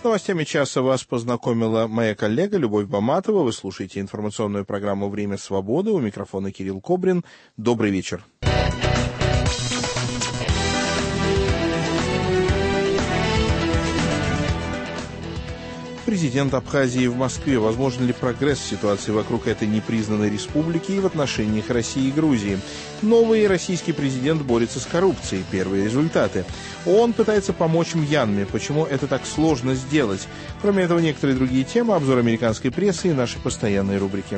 С новостями часа вас познакомила моя коллега Любовь Баматова. Вы слушаете информационную программу «Время свободы». У микрофона Кирилл Кобрин. Добрый вечер. Президент Абхазии в Москве. Возможен ли прогресс в ситуации вокруг этой непризнанной республики и в отношениях России и Грузии? Новый российский президент борется с коррупцией. Первые результаты. ООН пытается помочь Мьянме. Почему это так сложно сделать? Кроме этого, некоторые другие темы, обзор американской прессы и наши постоянные рубрики.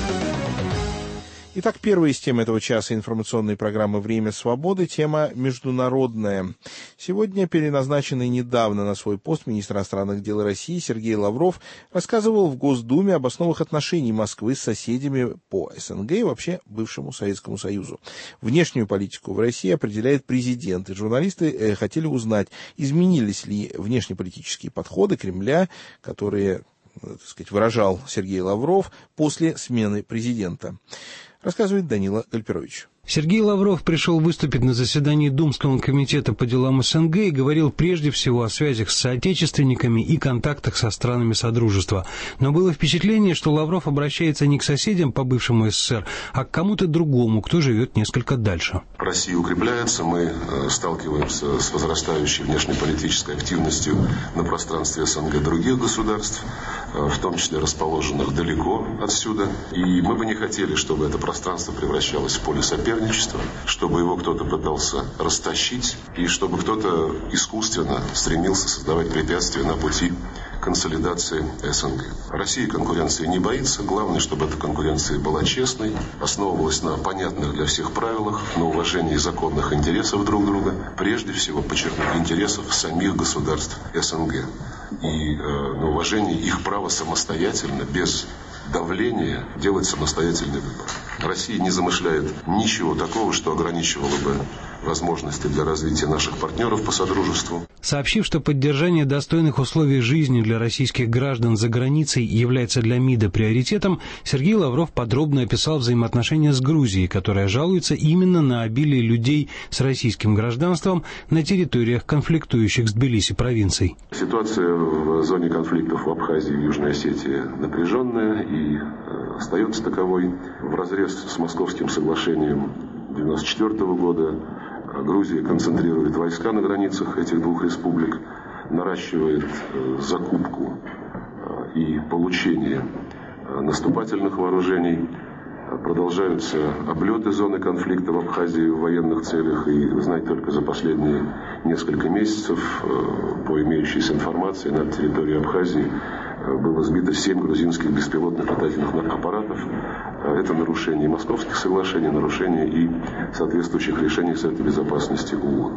Итак, первая из тем этого часа информационной программы «Время свободы» – тема международная. Сегодня переназначенный недавно на свой пост министр иностранных дел России Сергей Лавров рассказывал в Госдуме об основах отношений Москвы с соседями по СНГ и вообще бывшему Советскому Союзу. Внешнюю политику в России определяет президент, и журналисты хотели узнать, изменились ли внешнеполитические подходы Кремля, которые, так сказать, выражал Сергей Лавров после смены президента. Рассказывает Данила Гальперович. Сергей Лавров пришел выступить на заседании Думского комитета по делам СНГ и говорил прежде всего о связях с соотечественниками и контактах со странами Содружества. Но было впечатление, что Лавров обращается не к соседям по бывшему СССР, а к кому-то другому, кто живет несколько дальше. Россия укрепляется, мы сталкиваемся с возрастающей внешнеполитической активностью на пространстве СНГ других государств, в том числе расположенных далеко отсюда. И мы бы не хотели, чтобы это пространство превращалось в поле соперничества, чтобы его кто-то пытался растащить и чтобы кто-то искусственно стремился создавать препятствия на пути консолидации СНГ. Россия конкуренции не боится. Главное, чтобы эта конкуренция была честной, основывалась на понятных для всех правилах, на уважении законных интересов друг друга, прежде всего, подчеркну, интересов самих государств СНГ и на уважении их права самостоятельно, без давления, делать самостоятельный выбор. Россия не замышляет ничего такого, что ограничивало бы возможности для развития наших партнеров по Содружеству. Сообщив, что поддержание достойных условий жизни для российских граждан за границей является для МИДа приоритетом, Сергей Лавров подробно описал взаимоотношения с Грузией, которая жалуется именно на обилие людей с российским гражданством на территориях конфликтующих с Тбилиси провинций. Ситуация в зоне конфликтов в Абхазии и Южной Осетии напряженная и остается таковой. Вразрез с Московским соглашением 1994 года Грузия концентрирует войска на границах этих двух республик, наращивает закупку и получение наступательных вооружений. Продолжаются облеты зоны конфликта в Абхазии в военных целях. И, вы знаете, только за последние несколько месяцев, по имеющейся информации, на территории Абхазии было сбито 7 грузинских беспилотных летательных аппаратов. Это нарушение Московских соглашений, нарушение и соответствующих решений Совета Безопасности ООН.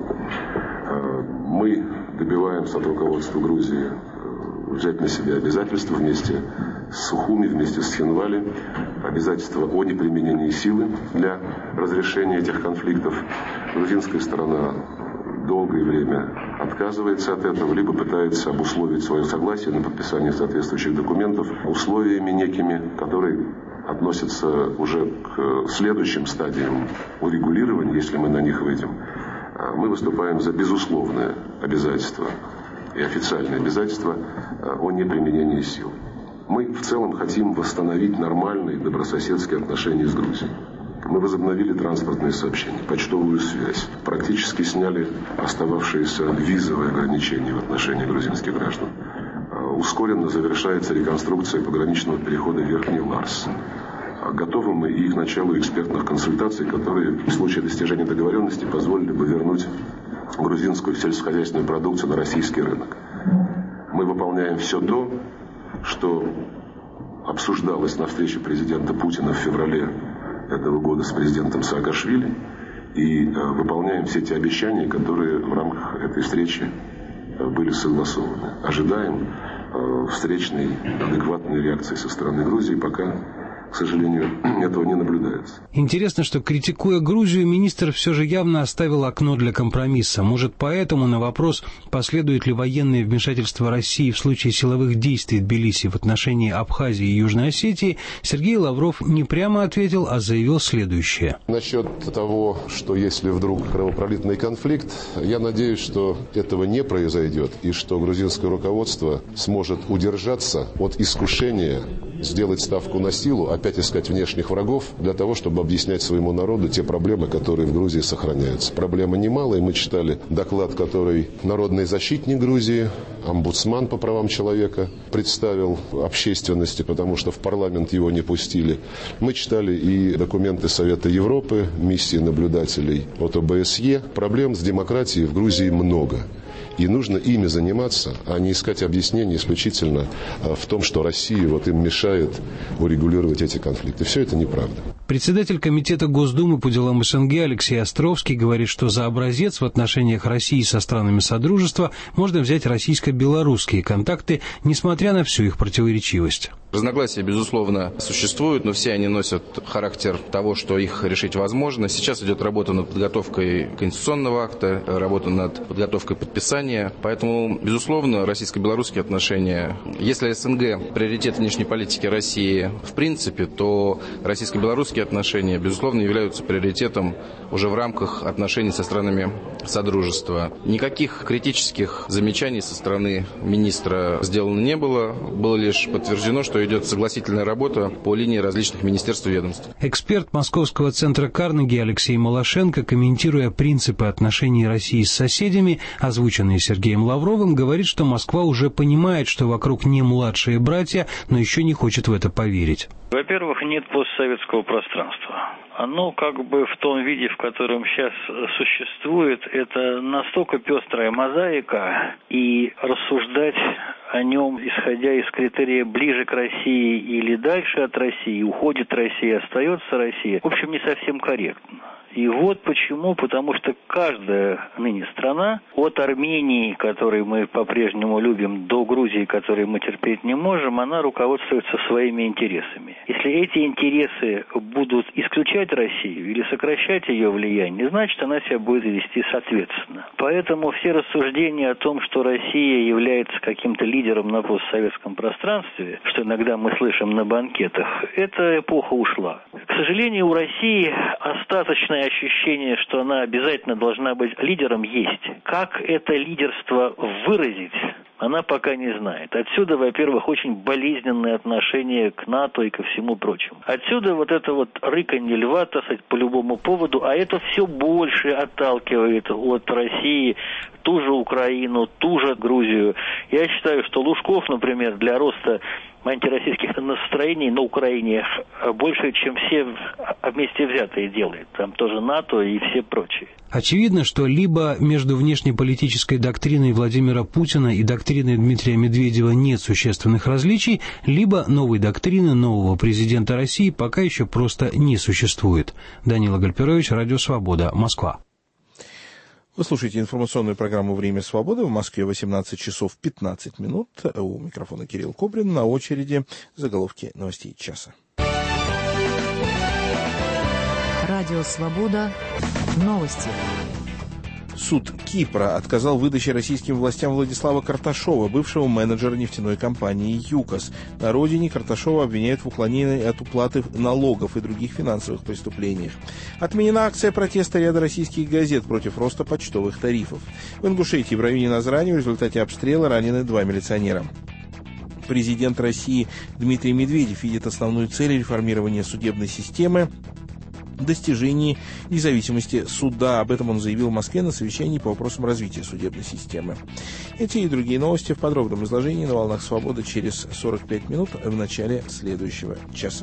Мы добиваемся от руководства Грузии взять на себя обязательства вместе с Сухуми, вместе с Цхинвали, обязательства о неприменении силы для разрешения этих конфликтов. Грузинская сторона долгое время отказывается от этого, либо пытается обусловить свое согласие на подписание соответствующих документов условиями некими, которые относятся уже к следующим стадиям урегулирования, если мы на них выйдем. Мы выступаем за безусловное обязательство и официальное обязательство о неприменении сил. Мы в целом хотим восстановить нормальные добрососедские отношения с Грузией. Мы возобновили транспортные сообщения, почтовую связь, практически сняли остававшиеся визовые ограничения в отношении грузинских граждан. Ускоренно завершается реконструкция пограничного перехода Верхний Ларс. Готовы мы и к началу экспертных консультаций, которые в случае достижения договоренности позволили бы вернуть грузинскую сельскохозяйственную продукцию на российский рынок. Мы выполняем все то, что обсуждалось на встрече президента Путина в феврале этого года с президентом Саакашвили, и выполняем все те обещания, которые в рамках этой встречи были согласованы. Ожидаем встречной адекватной реакции со стороны Грузии, пока к сожалению, этого не наблюдается. Интересно, что, критикуя Грузию, министр все же явно оставил окно для компромисса. Может, поэтому на вопрос, последует ли военное вмешательство России в случае силовых действий Тбилиси в отношении Абхазии и Южной Осетии, Сергей Лавров не прямо ответил, а заявил следующее. Насчет того, что если вдруг кровопролитный конфликт, я надеюсь, что этого не произойдет и что грузинское руководство сможет удержаться от искушения сделать ставку на силу, опять искать внешних врагов для того, чтобы объяснять своему народу те проблемы, которые в Грузии сохраняются. Проблемы немалые. Мы читали доклад, который народный защитник Грузии, омбудсман по правам человека представил общественности, потому что в парламент его не пустили. Мы читали и документы Совета Европы, миссии наблюдателей от ОБСЕ. Проблем с демократией в Грузии много. И нужно ими заниматься, а не искать объяснения исключительно в том, что Россия им мешает урегулировать эти конфликты. Все это неправда. Председатель Комитета Госдумы по делам СНГ Алексей Островский говорит, что за образец в отношениях России со странами Содружества можно взять российско-белорусские контакты, несмотря на всю их противоречивость. Разногласия, безусловно, существуют, но все они носят характер того, что их решить возможно. Сейчас идет работа над подготовкой конституционного акта, работа над подготовкой подписания. Поэтому, безусловно, российско-белорусские отношения, если СНГ приоритет внешней политики России в принципе, то российско-белорусские отношения, безусловно, являются приоритетом уже в рамках отношений со странами Содружества. Никаких критических замечаний со стороны министра сделано не было. Было лишь подтверждено, что идет согласительная работа по линии различных министерств и ведомств. Эксперт Московского центра Карнеги Алексей Малашенко, комментируя принципы отношений России с соседями, озвученные Сергеем Лавровым, говорит, что Москва уже понимает, что вокруг не младшие братья, но еще не хочет в это поверить. Во-первых, нет постсоветского пространства. Оно в том виде, в котором сейчас существует, это настолько пестрая мозаика, и рассуждать о нем, исходя из критерия ближе к России или дальше от России, уходит Россия, остается Россия, в общем, не совсем корректно. И вот почему, потому что каждая ныне страна, от Армении, которую мы по-прежнему любим, до Грузии, которую мы терпеть не можем, она руководствуется своими интересами. Если эти интересы будут исключать Россию или сокращать ее влияние, значит, она себя будет вести соответственно. Поэтому все рассуждения о том, что Россия является каким-то лидером на постсоветском пространстве, что иногда мы слышим на банкетах, эта эпоха ушла. К сожалению, у России остаточное ощущение, что она обязательно должна быть лидером, есть. Как это лидерство выразить, она пока не знает. Отсюда, во-первых, очень болезненное отношение к НАТО и ко всему прочему. Отсюда это рыканье льва, так сказать, по любому поводу, а это все больше отталкивает от России ту же Украину, ту же Грузию. Я считаю, что Лужков, например, для роста антироссийских настроений на Украине больше, чем все вместе взятые делает. Там тоже НАТО и все прочие. Очевидно, что либо между внешнеполитической доктриной Владимира Путина и доктриной Дмитрия Медведева нет существенных различий, либо новой доктрины нового президента России пока еще просто не существует. Данила Гальперович, Радио Свобода, Москва. Вы слушаете информационную программу «Время свободы». В Москве 18 часов 15 минут. У микрофона Кирилл Кобрин. На очереди заголовки новостей часа. Радио «Свобода». Новости. Суд Кипра отказал в выдаче российским властям Владислава Карташова, бывшего менеджера нефтяной компании «ЮКОС». На родине Карташова обвиняют в уклонении от уплаты налогов и других финансовых преступлениях. Отменена акция протеста ряда российских газет против роста почтовых тарифов. В Ингушетии в районе Назрани в результате обстрела ранены 2 милиционера. Президент России Дмитрий Медведев видит основную цель реформирования судебной системы достижении независимости суда. Об этом он заявил в Москве на совещании по вопросам развития судебной системы. Эти и другие новости в подробном изложении на «Волнах Свободы» через 45 минут в начале следующего часа.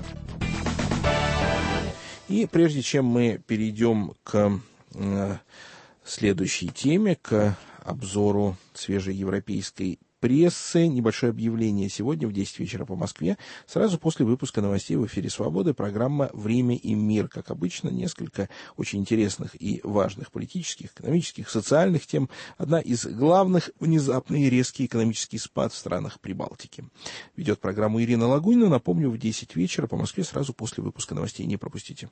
И прежде чем мы перейдем к следующей теме, к обзору свежей европейской прессы. Небольшое объявление сегодня в 10 вечера по Москве. Сразу после выпуска новостей в эфире «Свободы» программа «Время и мир». Как обычно, несколько очень интересных и важных политических, экономических, социальных тем. Одна из главных — внезапный и резкий экономический спад в странах Прибалтики. Ведет программу Ирина Лагунина. Напомню, в 10 вечера по Москве сразу после выпуска новостей. Не пропустите.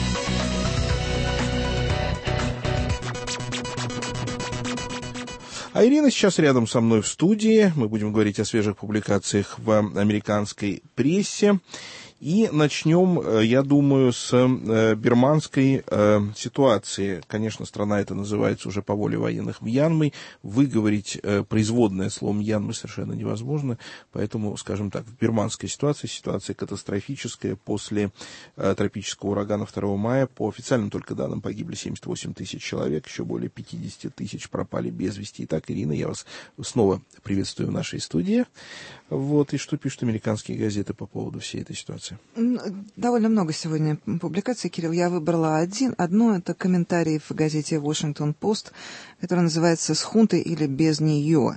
А Ирина сейчас рядом со мной в студии. Мы будем говорить о свежих публикациях в американской прессе. И начнем, я думаю, с бирманской ситуации. Конечно, страна эта называется уже по воле военных Мьянмой. Выговорить производное слово Мьянмы совершенно невозможно. Поэтому, скажем так, в бирманской ситуации, ситуация катастрофическая. После тропического урагана 2 мая, по официальным только данным, погибли 78 тысяч человек, еще более 50 тысяч пропали без вести. Итак, Ирина, я вас снова приветствую в нашей студии. Вот, и что пишут американские газеты по поводу всей этой ситуации? Довольно много сегодня публикаций, Кирилл. Я выбрала одно, это комментарий в газете «Washington Post», который называется «С хунтой или без нее».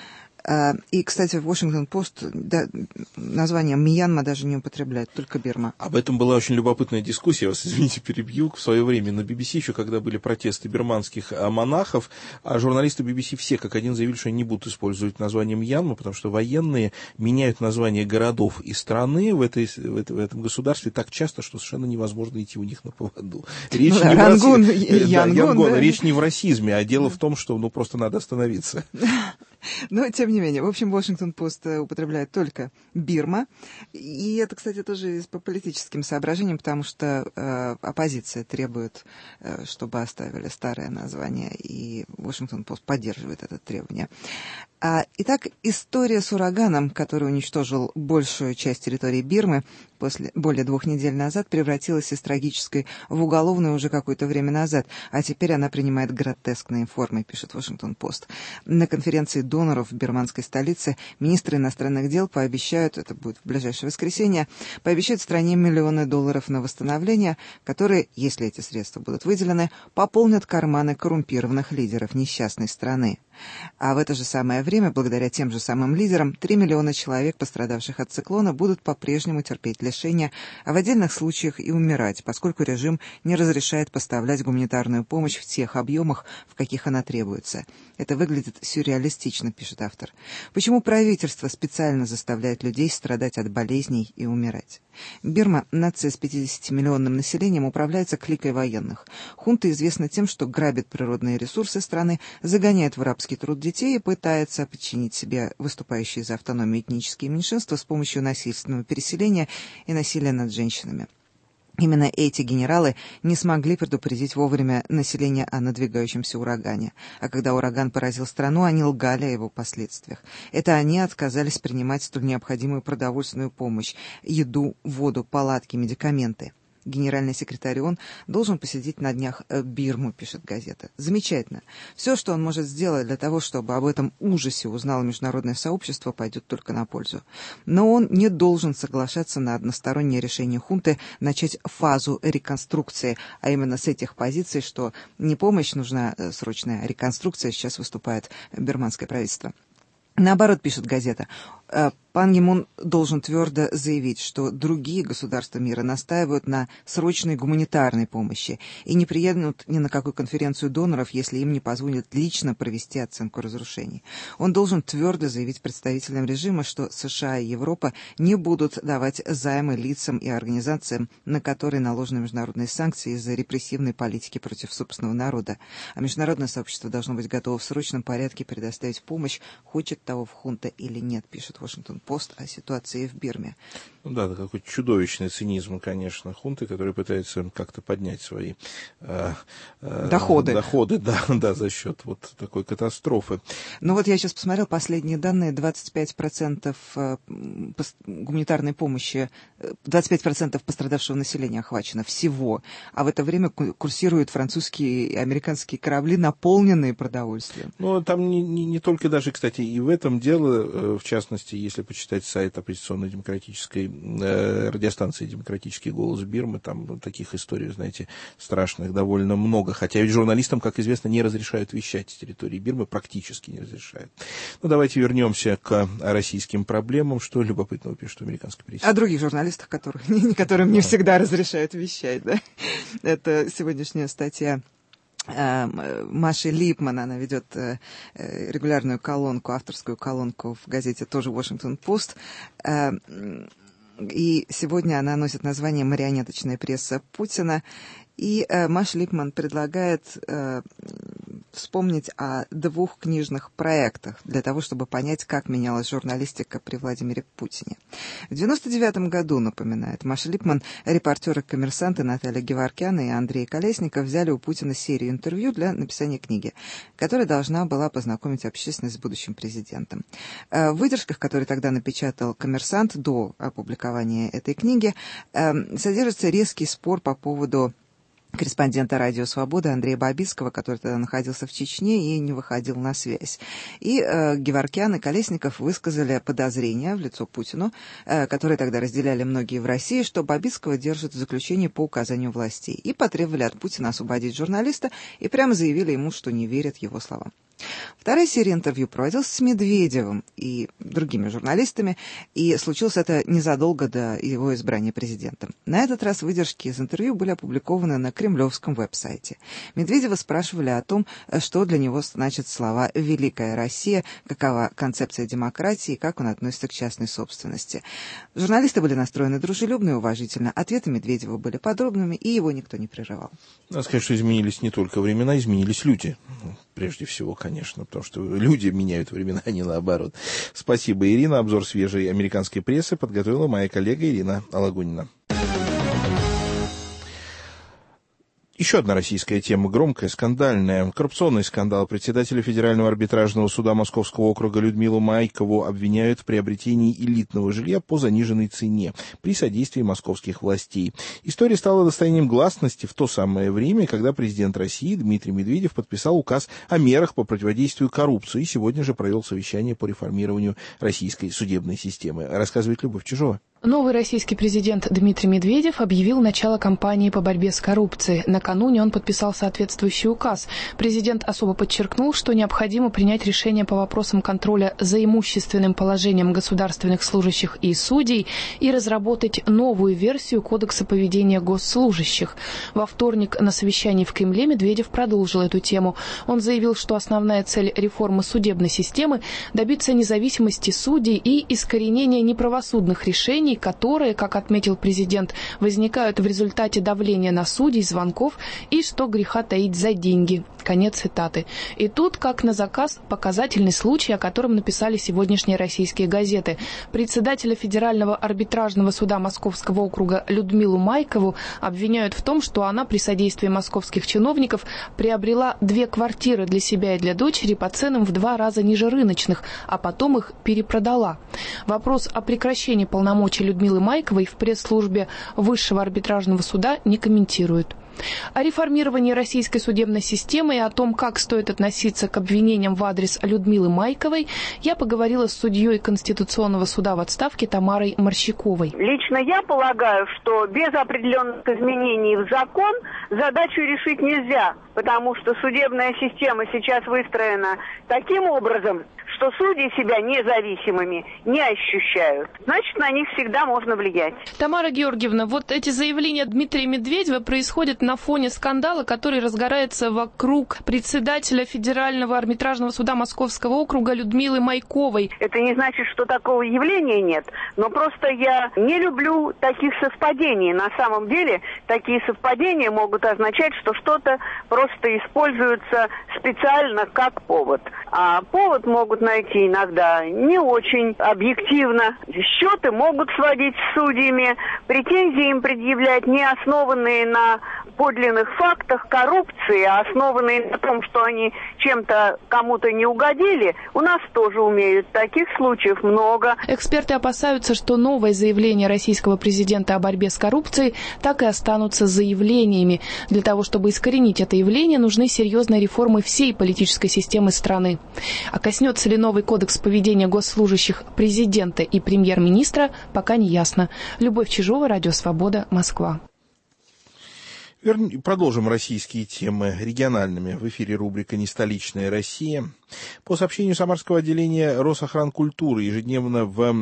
И, кстати, в Washington Post название Мьянма даже не употребляет, только Бирма. Об этом была очень любопытная дискуссия, я вас, извините, перебью. В свое время на BBC, еще когда были протесты бирманских монахов, а журналисты BBC все как один заявили, что они не будут использовать название Мьянма, потому что военные меняют название городов и страны в этом государстве так часто, что совершенно невозможно идти у них на поводу. Речь не Рангун, Янгон, да. Речь не в расизме, а дело в том, что просто надо остановиться. Но, тем не менее, в общем, Washington Post употребляет только Бирма. И это, кстати, тоже по политическим соображениям, потому что оппозиция требует, чтобы оставили старое название, и Washington Post поддерживает это требование. Итак, история с ураганом, который уничтожил большую часть территории Бирмы более 2 недель назад, превратилась из трагической в уголовную уже какое-то время назад, а теперь она принимает гротескные формы, пишет Washington Post. На конференции доноров в бирманской столице министры иностранных дел пообещают, это будет в ближайшее воскресенье, пообещают стране миллионы долларов на восстановление, которые, если эти средства будут выделены, пополнят карманы коррумпированных лидеров несчастной страны. А в это же самое время, благодаря тем же самым лидерам, 3 миллиона человек, пострадавших от циклона, будут по-прежнему терпеть лишения, а в отдельных случаях и умирать, поскольку режим не разрешает поставлять гуманитарную помощь в тех объемах, в каких она требуется. Это выглядит сюрреалистично, пишет автор. Почему правительство специально заставляет людей страдать от болезней и умирать? Бирма, нация с 50-миллионным населением, управляется кликой военных. Хунта известна тем, что грабит природные ресурсы страны, загоняет в рабский труд детей и пытается подчинить себе выступающие за автономию этнические меньшинства с помощью насильственного переселения и насилия над женщинами. Именно эти генералы не смогли предупредить вовремя население о надвигающемся урагане. А когда ураган поразил страну, они лгали о его последствиях. Это они отказались принимать столь необходимую продовольственную помощь – еду, воду, палатки, медикаменты. Генеральный секретарь ООН должен посетить на днях Бирму, пишет газета. Замечательно. Все, что он может сделать для того, чтобы об этом ужасе узнало международное сообщество, пойдет только на пользу. Но он не должен соглашаться на одностороннее решение хунты начать фазу реконструкции, а именно с этих позиций, что не помощь нужна срочная, а реконструкция, сейчас выступает бирманское правительство. Наоборот, пишет газета, Пан Ги Мун должен твердо заявить, что другие государства мира настаивают на срочной гуманитарной помощи и не приедут ни на какую конференцию доноров, если им не позволят лично провести оценку разрушений. Он должен твердо заявить представителям режима, что США и Европа не будут давать займы лицам и организациям, на которые наложены международные санкции из-за репрессивной политики против собственного народа. А международное сообщество должно быть готово в срочном порядке предоставить помощь, хочет того в хунта или нет, пишет Washington Post о ситуации в Бирме. Ну да, какой чудовищный цинизм, конечно, хунты, которые пытаются как-то поднять свои доходы, да, за счет вот такой катастрофы. Ну вот я сейчас посмотрел последние данные, 25% гуманитарной помощи, 25% пострадавшего населения охвачено всего, а в это время курсируют французские и американские корабли, наполненные продовольствием. Ну, там не только даже, кстати, и в этом дело, в частности, если почитать сайт оппозиционно-демократической радиостанции «Демократический голос Бирмы». Там таких историй, знаете, страшных довольно много. Хотя ведь журналистам, как известно, не разрешают вещать с территории Бирмы, практически не разрешают. Ну, давайте вернемся к российским проблемам. Что любопытного пишут в американской прессе? О других журналистах, которым не всегда разрешают вещать, да? Это сегодняшняя статья Маши Липман, она ведет регулярную колонку, авторскую колонку в газете тоже «Вашингтон-Пост». И сегодня она носит название «Марионеточная пресса Путина». И Маша Липман предлагает вспомнить о 2 книжных проектах для того, чтобы понять, как менялась журналистика при Владимире Путине. В 1999 году, напоминает Маша Липман, репортеры «Коммерсанта» Наталья Геворкян и Андрей Колесников взяли у Путина серию интервью для написания книги, которая должна была познакомить общественность с будущим президентом. В выдержках, которые тогда напечатал «Коммерсант» до опубликования этой книги, содержится резкий спор по поводу корреспондента «Радио Свобода» Андрея Бабицкого, который тогда находился в Чечне и не выходил на связь. И Геворкян и Колесников высказали подозрения в лицо Путину, которые тогда разделяли многие в России, что Бабицкого держат в заключении по указанию властей. И потребовали от Путина освободить журналиста и прямо заявили ему, что не верят его словам. Вторая серия интервью проводилась с Медведевым и другими журналистами, и случилось это незадолго до его избрания президентом. На этот раз выдержки из интервью были опубликованы на кремлевском веб-сайте. Медведева спрашивали о том, что для него значат слова «Великая Россия», какова концепция демократии и как он относится к частной собственности. Журналисты были настроены дружелюбно и уважительно, ответы Медведева были подробными, и его никто не прерывал. Надо сказать, что изменились не только времена, изменились люди. Прежде всего, конечно, потому что люди меняют времена, а не наоборот. Спасибо, Ирина. Обзор свежей американской прессы подготовила моя коллега Ирина Алагунина. Еще одна российская тема, громкая, скандальная. Коррупционный скандал. Председателя Федерального арбитражного суда Московского округа Людмилу Майкову обвиняют в приобретении элитного жилья по заниженной цене при содействии московских властей. История стала достоянием гласности в то самое время, когда президент России Дмитрий Медведев подписал указ о мерах по противодействию коррупции и сегодня же провел совещание по реформированию российской судебной системы. Рассказывает Любовь Чижова. Новый российский президент Дмитрий Медведев объявил начало кампании по борьбе с коррупцией. Накануне он подписал соответствующий указ. Президент особо подчеркнул, что необходимо принять решение по вопросам контроля за имущественным положением государственных служащих и судей и разработать новую версию Кодекса поведения госслужащих. Во вторник на совещании в Кремле Медведев продолжил эту тему. Он заявил, что основная цель реформы судебной системы – добиться независимости судей и искоренения неправосудных решений, которые, как отметил президент, возникают в результате давления на судей, звонков и, что греха таить, за деньги. Конец цитаты. И тут, как на заказ, показательный случай, о котором написали сегодняшние российские газеты. Председателя Федерального арбитражного суда Московского округа Людмилу Майкову обвиняют в том, что она при содействии московских чиновников приобрела 2 квартиры для себя и для дочери по ценам в 2 раза ниже рыночных, а потом их перепродала. Вопрос о прекращении полномочий Людмилы Майковой в пресс-службе Высшего арбитражного суда не комментируют. О реформировании российской судебной системы и о том, как стоит относиться к обвинениям в адрес Людмилы Майковой, я поговорила с судьей Конституционного суда в отставке Тамарой Морщиковой. Лично я полагаю, что без определенных изменений в закон задачу решить нельзя, потому что судебная система сейчас выстроена таким образом, что судьи себя независимыми не ощущают. Значит, на них всегда можно влиять. Тамара Георгиевна, вот эти заявления Дмитрия Медведева происходят на фоне скандала, который разгорается вокруг председателя Федерального арбитражного суда Московского округа Людмилы Майковой. Это не значит, что такого явления нет, но просто я не люблю таких совпадений. На самом деле, такие совпадения могут означать, что что-то просто используется специально как повод. А повод могут найти иногда не очень объективно. Счеты могут сводить с судьями, претензии им предъявлять, не основанные на подлинных фактах коррупции, основанные на том, что они чем-то кому-то не угодили, у нас тоже умеют. Таких случаев много. Эксперты опасаются, что новые заявления российского президента о борьбе с коррупцией так и останутся заявлениями. Для того, чтобы искоренить это явление, нужны серьезные реформы всей политической системы страны. А коснется ли новый кодекс поведения госслужащих президента и премьер-министра, пока не ясно. Любовь Чижова, Радио Свобода, Москва. Продолжим российские темы региональными. В эфире рубрика «Нестоличная Россия». По сообщению Самарского отделения Росохранкультуры, ежедневно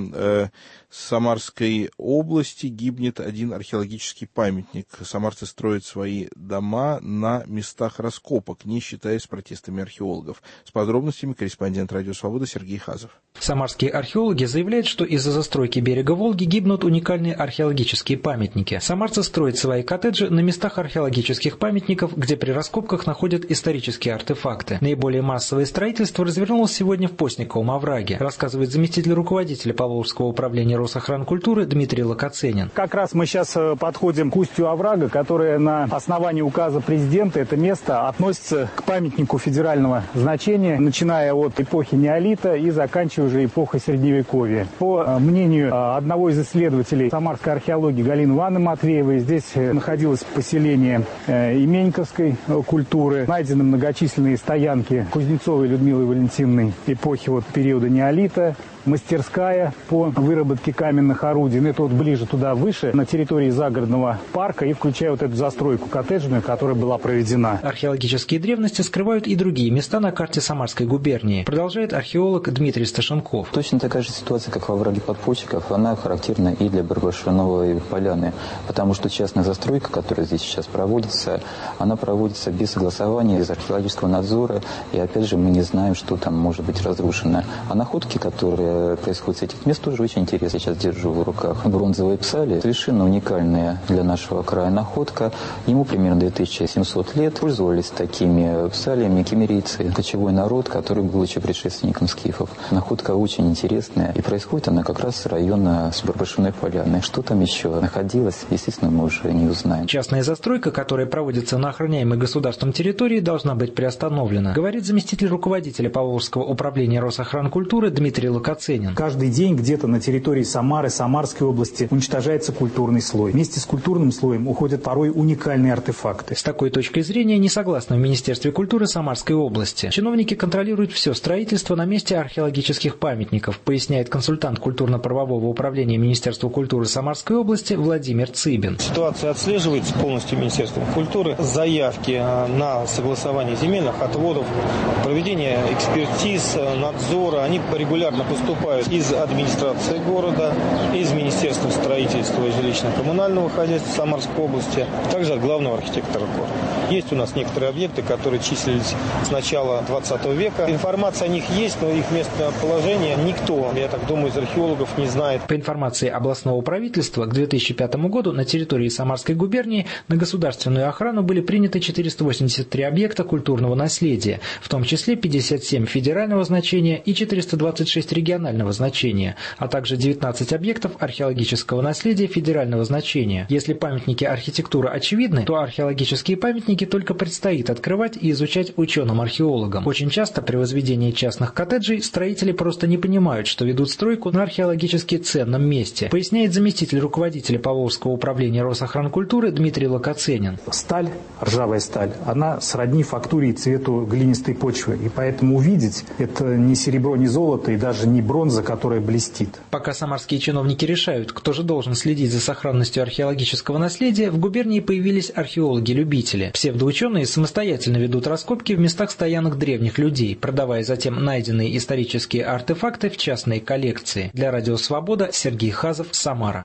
в Самарской области гибнет один археологический памятник. Самарцы строят свои дома на местах раскопок, не считаясь протестами археологов. С подробностями корреспондент «Радио Свобода» Сергей Хазов. Самарские археологи заявляют, что из-за застройки берега Волги гибнут уникальные археологические памятники. Самарцы строят свои коттеджи на местах археологических памятников, где при раскопках находят исторические артефакты. Наиболее массовое строительство развернулось сегодня в Постниковом овраге, рассказывает заместитель руководителя Поволжского управления Росохранкультуры Дмитрий Локоценин. Как раз мы сейчас подходим к устью оврага, которое на основании указа президента, это место относится к памятнику федерального значения, начиная от эпохи неолита и заканчивая уже эпохой Средневековья. По мнению одного из исследователей самарской археологии Галины Ивановны Матвеевой, здесь находилось поселение именьковской культуры, найдены многочисленные стоянки Кузнецовой Людмилы Валентиновны эпохи периода неолита, мастерская по выработке каменных орудий. Это ближе туда, выше, на территории загородного парка, и включая эту застройку коттеджную, которая была проведена. Археологические древности скрывают и другие места на карте Самарской губернии, продолжает археолог Дмитрий Сташенков. Точно такая же ситуация, как во овраге Подпольщиков, она характерна и для Барбашиновой поляны, потому что частная застройка, которая здесь сейчас проводится, она проводится без согласования, без археологического надзора, и опять же мы не знаем, что там может быть разрушено. А находки, которые происходят с этих мест, тоже очень интересно. Я сейчас держу в руках бронзовые псали. Совершенно уникальная для нашего края находка. Ему примерно 2700 лет. Пользовались такими псалями кемерийцы, кочевой народ, который был еще предшественником скифов. Находка очень интересная. И происходит она как раз с района с Барбашиной поляны. Что там еще находилось, естественно, мы уже не узнаем. Частная застройка, которая проводится на охраняемой государством территории, должна быть приостановлена, говорит заместитель руководителя Поволжского управления Росохранкультуры Дмитрий Локоценин. Каждый день где-то на территории Самары, Самарской области уничтожается культурный слой. Вместе с культурным слоем уходят порой уникальные артефакты. С такой точкой зрения не согласны в Министерстве культуры Самарской области. Чиновники контролируют все строительство на месте археологических памятников, поясняет консультант культурно-правового управления Министерства культуры Самарской области Владимир Цыбин. Ситуация отслеживается полностью Министерством культуры. Заявки на согласование земельных отводов, проведение экспертиз, надзора, они регулярно поступают из администрации города, из Министерства строительства и жилищно-коммунального хозяйства Самарской области, также от главного архитектора города. Есть у нас некоторые объекты, которые числились с начала 20 века. Информация о них есть, но их местоположение никто, я так думаю, из археологов не знает. По информации областного правительства, к 2005 году на территории Самарской губернии на государственную охрану были приняты 483 объекта культурного наследия, в том числе 57 федерального значения и 426 регионального значения, а также 19 объектов археологического наследия федерального значения. Если памятники архитектуры очевидны, то археологические памятники только предстоит открывать и изучать ученым-археологам. Очень часто при возведении частных коттеджей строители просто не понимают, что ведут стройку на археологически ценном месте, поясняет заместитель руководителя Поволжского управления Росохранкультуры Дмитрий Локоценин. Сталь, ржавая сталь, она сродни фактуре и цвету глинистой почвы, и поэтому увидеть это не серебро, не золото и даже не бронза, которая блестит. Пока самарские чиновники решают, кто же должен следить за сохранностью археологического наследия, в губернии появились археологи-любители. Псевдоученые самостоятельно ведут раскопки в местах стоянок древних людей, продавая затем найденные исторические артефакты в частные коллекции. Для Радио Свобода Сергей Хазов, Самара.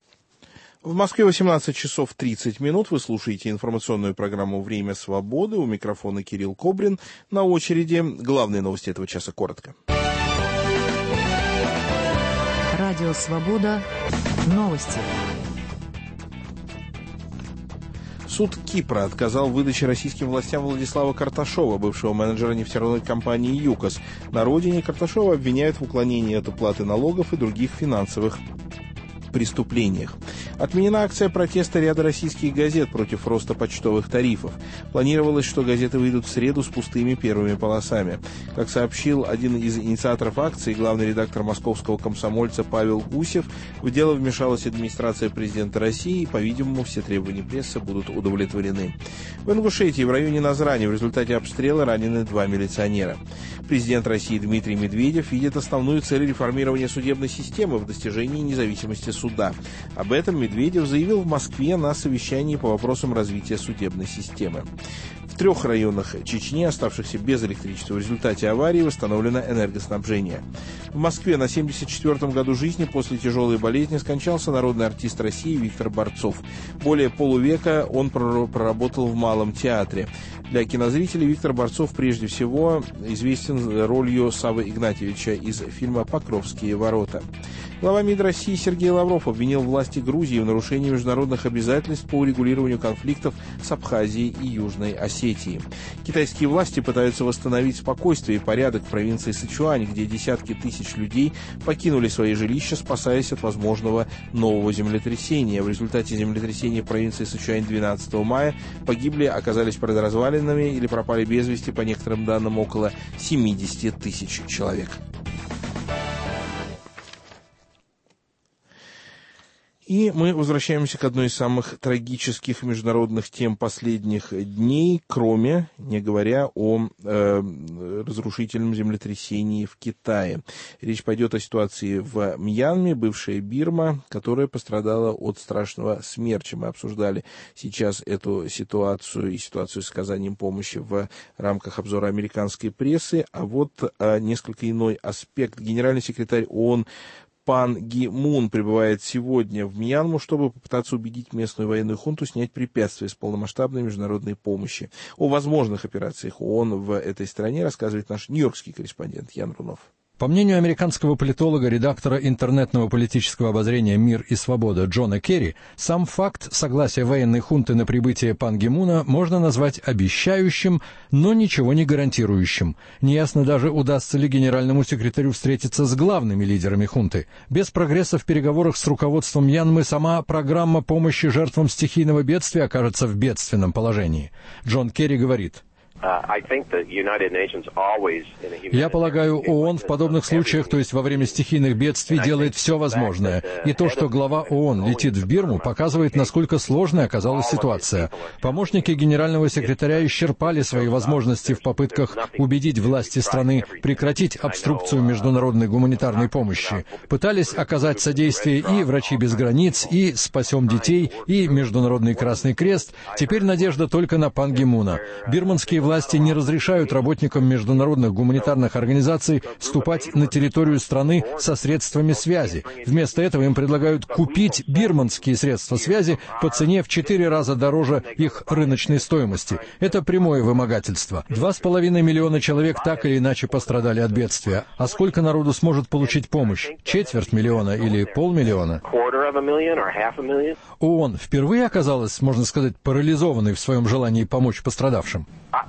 В Москве 18 часов 30 минут. Вы слушаете информационную программу «Время свободы». У микрофона Кирилл Кобрин. На очереди главные новости этого часа коротко. Радио Свобода. Новости. Суд Кипра отказал в выдаче российским властям Владислава Карташова, бывшего менеджера нефтяной компании «ЮКОС». На родине Карташова обвиняют в уклонении от уплаты налогов и других финансовых преступлениях. Отменена акция протеста ряда российских газет против роста почтовых тарифов. Планировалось, что газеты выйдут в среду с пустыми первыми полосами. Как сообщил один из инициаторов акции, главный редактор московского «Комсомольца» Павел Гусев, в дело вмешалась администрация президента России, и, по-видимому, все требования прессы будут удовлетворены. В Ингушетии в районе Назрани в результате обстрела ранены 2 милиционера. Президент России Дмитрий Медведев видит основную цель реформирования судебной системы в достижении независимости суда. Об этом Медведев заявил в Москве на совещании по вопросам развития судебной системы. В 3 районах Чечни, оставшихся без электричества в результате аварии, восстановлено энергоснабжение. В Москве на 74-м году жизни после тяжелой болезни скончался народный артист России Виктор Борцов. Более полувека он проработал в Малом театре. Для кинозрителей Виктор Борцов прежде всего известен ролью Саввы Игнатьевича из фильма «Покровские ворота». Глава МИД России Сергей Лавров обвинил власти Грузии в нарушении международных обязательств по урегулированию конфликтов с Абхазией и Южной Осетией. Китайские власти пытаются восстановить спокойствие и порядок в провинции Сычуань, где десятки тысяч людей покинули свои жилища, спасаясь от возможного нового землетрясения. В результате землетрясения в провинции Сычуань 12 мая погибли, оказались под развалинами или пропали без вести, по некоторым данным, около 70 тысяч человек. И мы возвращаемся к одной из самых трагических международных тем последних дней, не говоря о разрушительном землетрясении в Китае. Речь пойдет о ситуации в Мьянме, бывшая Бирма, которая пострадала от страшного смерча. Мы обсуждали сейчас эту ситуацию и ситуацию с оказанием помощи в рамках обзора американской прессы. А вот несколько иной аспект. Генеральный секретарь ООН Пан Ги Мун прибывает сегодня в Мьянму, чтобы попытаться убедить местную военную хунту снять препятствия с полномасштабной международной помощи. О возможных операциях ООН в этой стране рассказывает наш нью-йоркский корреспондент Ян Рунов. По мнению американского политолога, редактора интернетного политического обозрения «Мир и свобода» Джона Керри, сам факт согласия военной хунты на прибытие Пан Ги Муна можно назвать обещающим, но ничего не гарантирующим. Неясно даже, удастся ли генеральному секретарю встретиться с главными лидерами хунты. Без прогресса в переговорах с руководством Мьянмы сама программа помощи жертвам стихийного бедствия окажется в бедственном положении. Джон Керри говорит: «Я полагаю, ООН в подобных случаях, то есть во время стихийных бедствий, делает все возможное. И то, что глава ООН летит в Бирму, показывает, насколько сложной оказалась ситуация. Помощники генерального секретаря исчерпали свои возможности в попытках убедить власти страны прекратить обструкцию международной гуманитарной помощи. Пытались оказать содействие и «Врачи без границ», и «Спасем детей», и Международный Красный Крест. Теперь надежда только на Пан Ги Муна. Бирманские власти не разрешают работникам международных гуманитарных организаций вступать на территорию страны со средствами связи. Вместо этого им предлагают купить бирманские средства связи по цене в 4 раза дороже их рыночной стоимости. Это прямое вымогательство. 2,5 миллиона человек так или иначе пострадали от бедствия. А сколько народу сможет получить помощь? 250 000 или 500 000? ООН впервые оказалась, можно сказать, парализованной в своем желании помочь пострадавшим.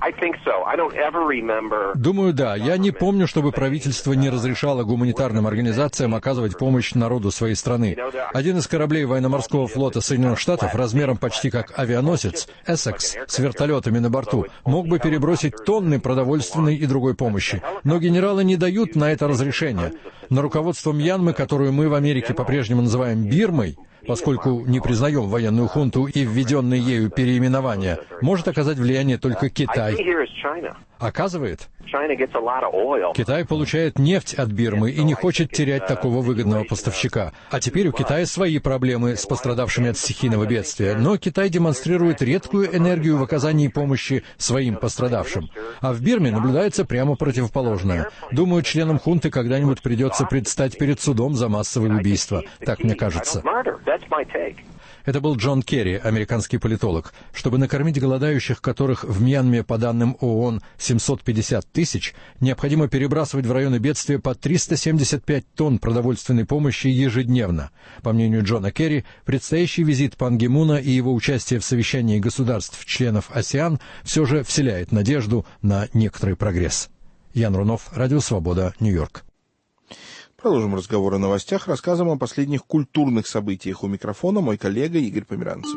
Думаю, да. Я не помню, чтобы правительство не разрешало гуманитарным организациям оказывать помощь народу своей страны. Один из кораблей военно-морского флота Соединенных Штатов, размером почти как авианосец, «Эссекс», с вертолетами на борту, мог бы перебросить тонны продовольственной и другой помощи. Но генералы не дают на это разрешения. На руководство Мьянмы, которую мы в Америке по-прежнему называем Бирмой, поскольку не признаем военную хунту и введенные ею переименования, может оказать влияние только Китай. Оказывает? Китай получает нефть от Бирмы и не хочет терять такого выгодного поставщика. А теперь у Китая свои проблемы с пострадавшими от стихийного бедствия. Но Китай демонстрирует редкую энергию в оказании помощи своим пострадавшим. А в Бирме наблюдается прямо противоположное. Думаю, членам хунты когда-нибудь придется предстать перед судом за массовые убийства. Так мне кажется. Это был Джон Керри, американский политолог. Чтобы накормить голодающих, которых в Мьянме, по данным ООН, 750 тысяч, необходимо перебрасывать в районы бедствия по 375 тонн продовольственной помощи ежедневно. По мнению Джона Керри, предстоящий визит Пан Ги Муна и его участие в совещании государств-членов АСЕАН все же вселяет надежду на некоторый прогресс. Ян Рунов, Радио Свобода, Нью-Йорк. Продолжим разговор о новостях рассказом о последних культурных событиях. У микрофона мой коллега Игорь Померанцев.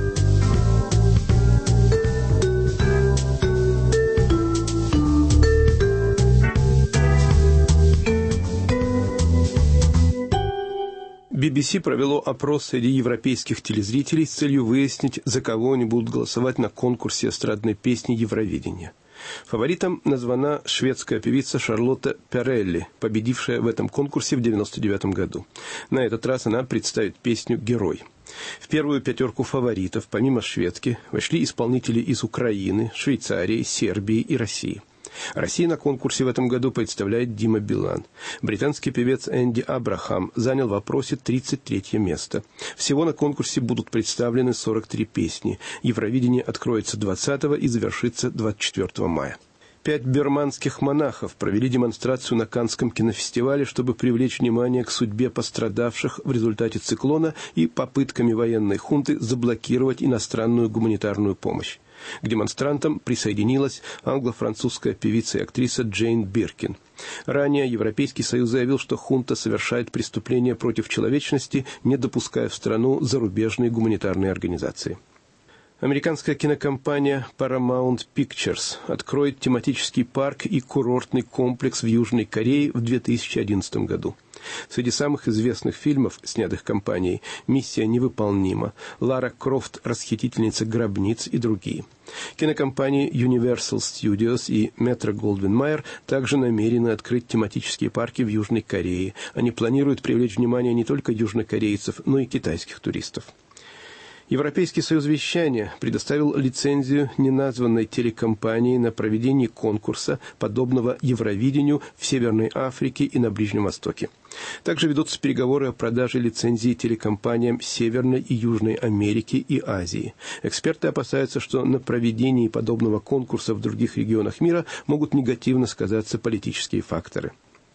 BBC провело опрос среди европейских телезрителей с целью выяснить, за кого они будут голосовать на конкурсе эстрадной песни Евровидения. Фаворитом названа шведская певица Шарлотта Перелли, победившая в этом конкурсе в 1999 году. На этот раз она представит песню «Герой». В первую пятерку фаворитов, помимо шведки, вошли исполнители из Украины, Швейцарии, Сербии и России. Россию на конкурсе в этом году представляет Дима Билан. Британский певец Энди Абрахам занял в опросе 33-е место. Всего на конкурсе будут представлены 43 песни. Евровидение откроется 20 и завершится 24 мая. 5 бирманских монахов провели демонстрацию на Каннском кинофестивале, чтобы привлечь внимание к судьбе пострадавших в результате циклона и попытками военной хунты заблокировать иностранную гуманитарную помощь. К демонстрантам присоединилась англо-французская певица и актриса Джейн Биркин. Ранее Европейский Союз заявил, что хунта совершает преступления против человечности, не допуская в страну зарубежные гуманитарные организации. Американская кинокомпания Paramount Pictures откроет тематический парк и курортный комплекс в Южной Корее в 2011 году. Среди самых известных фильмов, снятых компанией, «Миссия невыполнима», «Лара Крофт. Расхитительница гробниц» и другие. Кинокомпании Universal Studios и Metro-Goldwyn-Mayer также намерены открыть тематические парки в Южной Корее. Они планируют привлечь внимание не только южнокорейцев, но и китайских туристов. Европейский союз вещания предоставил лицензию неназванной телекомпании на проведение конкурса, подобного Евровидению в Северной Африке и на Ближнем Востоке. Также ведутся переговоры о продаже лицензии телекомпаниям Северной и Южной Америки и Азии. Эксперты опасаются, что на проведении подобного конкурса в других регионах мира могут негативно сказаться политические факторы.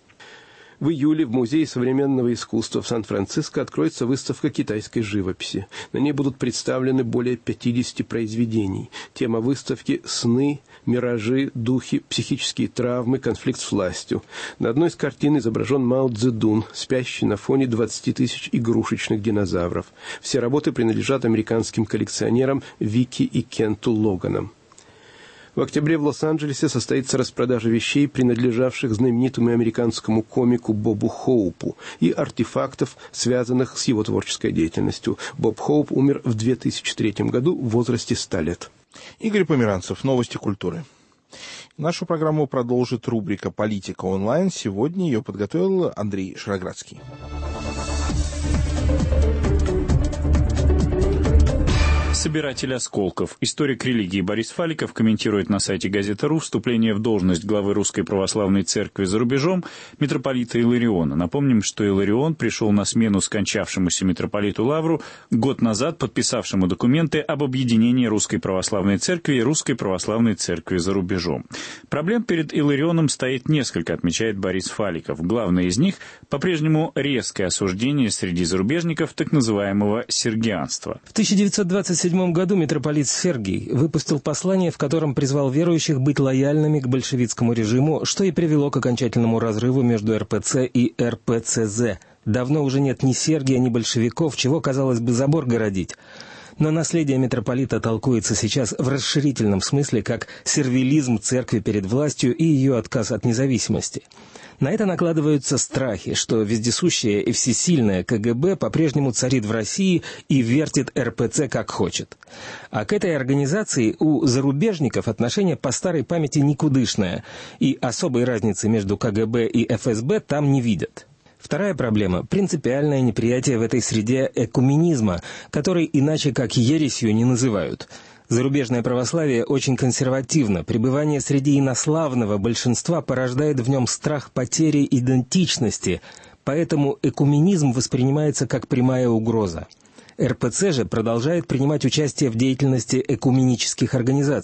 В июле в Музее современного искусства в Сан-Франциско откроется выставка китайской живописи. На ней будут представлены более 50 произведений. Тема выставки – сны, миражи, духи, психические травмы, конфликт с властью. На одной из картин изображен Мао Цзэдун, спящий на фоне 20 тысяч игрушечных динозавров. Все работы принадлежат американским коллекционерам Вики и Кенту Логанам. В октябре в Лос-Анджелесе состоится распродажа вещей, принадлежавших знаменитому американскому комику Бобу Хоупу, и артефактов, связанных с его творческой деятельностью. Боб Хоуп умер в 2003 году в возрасте 100 лет. Игорь Померанцев, новости культуры. Нашу программу продолжит рубрика «Политика онлайн». Сегодня ее подготовил Андрей Шароградский. Собиратель осколков. Историк религии Борис Фаликов комментирует на сайте «Газета.ру» вступление в должность главы Русской Православной Церкви за рубежом митрополита Илариона. Напомним, что Иларион пришел на смену скончавшемуся митрополиту Лавру, год назад подписавшему документы об объединении Русской Православной Церкви и Русской Православной Церкви за рубежом. Проблем перед Иларионом стоит несколько, отмечает Борис Фаликов. Главное из них – по-прежнему резкое осуждение среди зарубежников так называемого сергианства. В 1927 году митрополит Сергий выпустил послание, в котором призвал верующих быть лояльными к большевистскому режиму, что и привело к окончательному разрыву между РПЦ и РПЦЗ. Давно уже нет ни Сергия, ни большевиков, чего, казалось бы, забор городить. Но наследие митрополита толкуется сейчас в расширительном смысле как сервилизм церкви перед властью и ее отказ от независимости. На это накладываются страхи, что вездесущее и всесильное КГБ по-прежнему царит в России и вертит РПЦ как хочет. А к этой организации у зарубежников отношение по старой памяти никудышное, и особой разницы между КГБ и ФСБ там не видят. Вторая проблема – принципиальное неприятие в этой среде экуменизма, который иначе как ересью не называют. Зарубежное православие очень консервативно. Пребывание среди инославного большинства порождает в нем страх потери идентичности, поэтому экуменизм воспринимается как прямая угроза. РПЦ же продолжает принимать участие в деятельности экуменических организаций.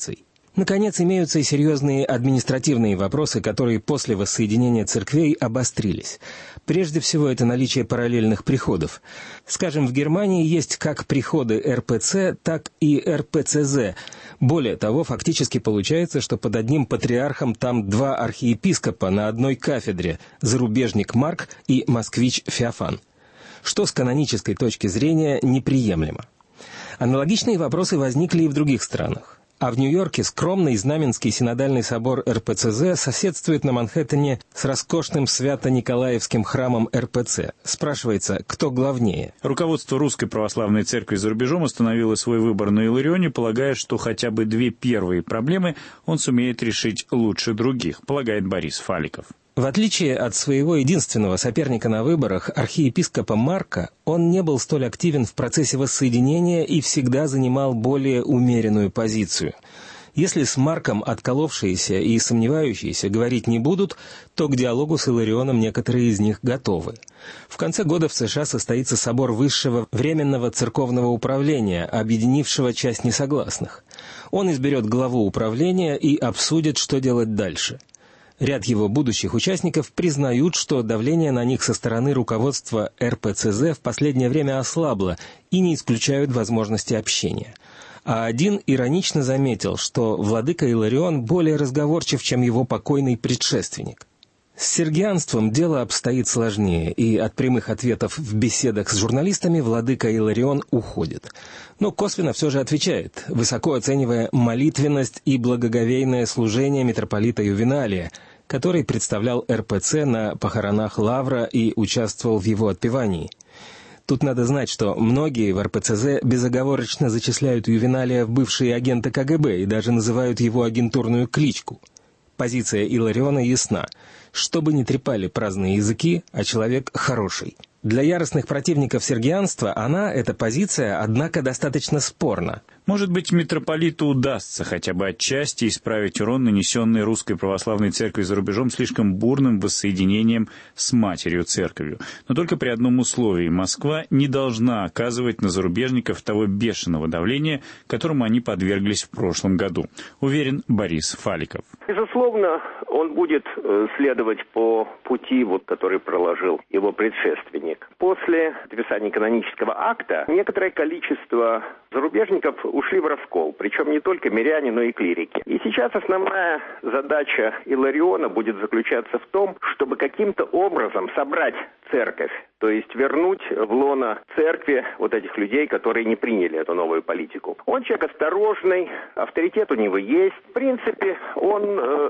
Наконец, имеются и серьезные административные вопросы, которые после воссоединения церквей обострились. Прежде всего, это наличие параллельных приходов. Скажем, в Германии есть как приходы РПЦ, так и РПЦЗ. Более того, фактически получается, что под одним патриархом там два архиепископа на одной кафедре – зарубежник Марк и москвич Феофан. Что с канонической точки зрения неприемлемо. Аналогичные вопросы возникли и в других странах. А в Нью-Йорке скромный Знаменский синодальный собор РПЦЗ соседствует на Манхэттене с роскошным Свято-Николаевским храмом РПЦ. Спрашивается, кто главнее? Руководство Русской Православной Церкви за рубежом остановило свой выбор на Иларионе, полагая, что хотя бы две первые проблемы он сумеет решить лучше других, полагает Борис Фаликов. В отличие от своего единственного соперника на выборах, архиепископа Марка, он не был столь активен в процессе воссоединения и всегда занимал более умеренную позицию. Если с Марком отколовшиеся и сомневающиеся говорить не будут, то к диалогу с Иларионом некоторые из них готовы. В конце года в США состоится собор Высшего Временного Церковного Управления, объединившего часть несогласных. Он изберет главу управления и обсудит, что делать дальше. Ряд его будущих участников признают, что давление на них со стороны руководства РПЦЗ в последнее время ослабло и не исключают возможности общения. А один иронично заметил, что владыка Иларион более разговорчив, чем его покойный предшественник. С сергианством дело обстоит сложнее, и от прямых ответов в беседах с журналистами владыка Иларион уходит. Но косвенно все же отвечает, высоко оценивая молитвенность и благоговейное служение митрополита Ювеналия, который представлял РПЦ на похоронах Лавра и участвовал в его отпевании. Тут надо знать, что многие в РПЦЗ безоговорочно зачисляют Ювеналия в бывшие агенты КГБ и даже называют его агентурную кличку. Позиция Илариона ясна. Что бы ни трепали праздные языки, а человек хороший. Для яростных противников сергианства эта позиция, однако, достаточно спорна. Может быть, митрополиту удастся хотя бы отчасти исправить урон, нанесенный Русской Православной Церкви за рубежом слишком бурным воссоединением с Матерью Церковью. Но только при одном условии: Москва не должна оказывать на зарубежников того бешеного давления, которому они подверглись в прошлом году, уверен Борис Фаликов. Безусловно, он будет следовать по пути, который проложил его предшественник. После подписания канонического акта некоторое количество зарубежников ушли в раскол, причем не только миряне, но и клирики. И сейчас основная задача Илариона будет заключаться в том, чтобы каким-то образом собрать церковь, то есть вернуть в лоно церкви этих людей, которые не приняли эту новую политику. Он человек осторожный, авторитет у него есть. В принципе, он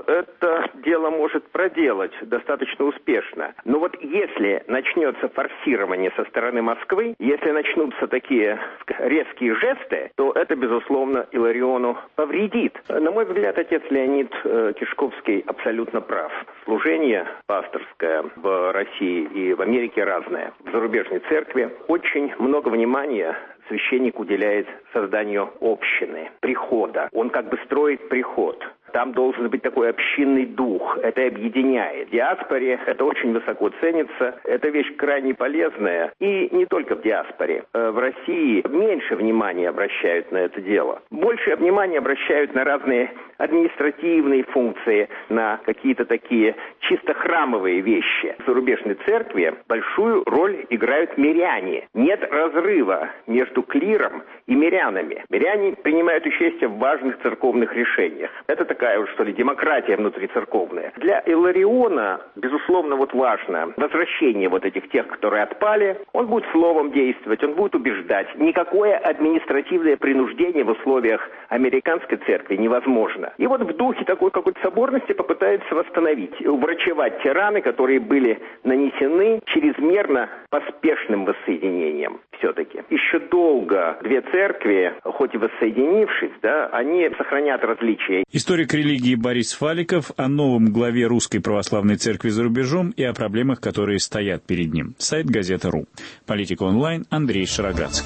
это дело может проделать достаточно успешно. Но если начнется форсирование со стороны Москвы, если начнутся такие резкие жесты, то это, безусловно, Илариону повредит. На мой взгляд, отец Леонид Кишковский абсолютно прав. Служение пасторское в России и в Америке разное. В зарубежной церкви очень много внимания священник уделяет созданию общины, прихода. Он строит приход. Там должен быть такой общинный дух. Это объединяет. В диаспоре это очень высоко ценится. Это вещь крайне полезная. И не только в диаспоре. В России меньше внимания обращают на это дело. Больше внимания обращают на разные административные функции, на какие-то такие чисто храмовые вещи. В зарубежной церкви большую роль играют миряне. Нет разрыва между клиром и мирянами. Миряне принимают участие в важных церковных решениях. Это такая демократия внутрицерковная. Для Илариона, безусловно, важно возвращение этих тех, которые отпали. Он будет словом действовать, он будет убеждать. Никакое административное принуждение в условиях американской церкви невозможно. И в духе такой какой-то соборности попытается восстановить, уврачевать те раны, которые были нанесены чрезмерно поспешным воссоединением. Все-таки еще долго две церкви, хоть и воссоединившись, они сохранят различия. Историк религии Борис Фаликов о новом главе Русской Православной Церкви за рубежом и о проблемах, которые стоят перед ним. Сайт Газета.ру. Политика онлайн. Андрей Шароградский.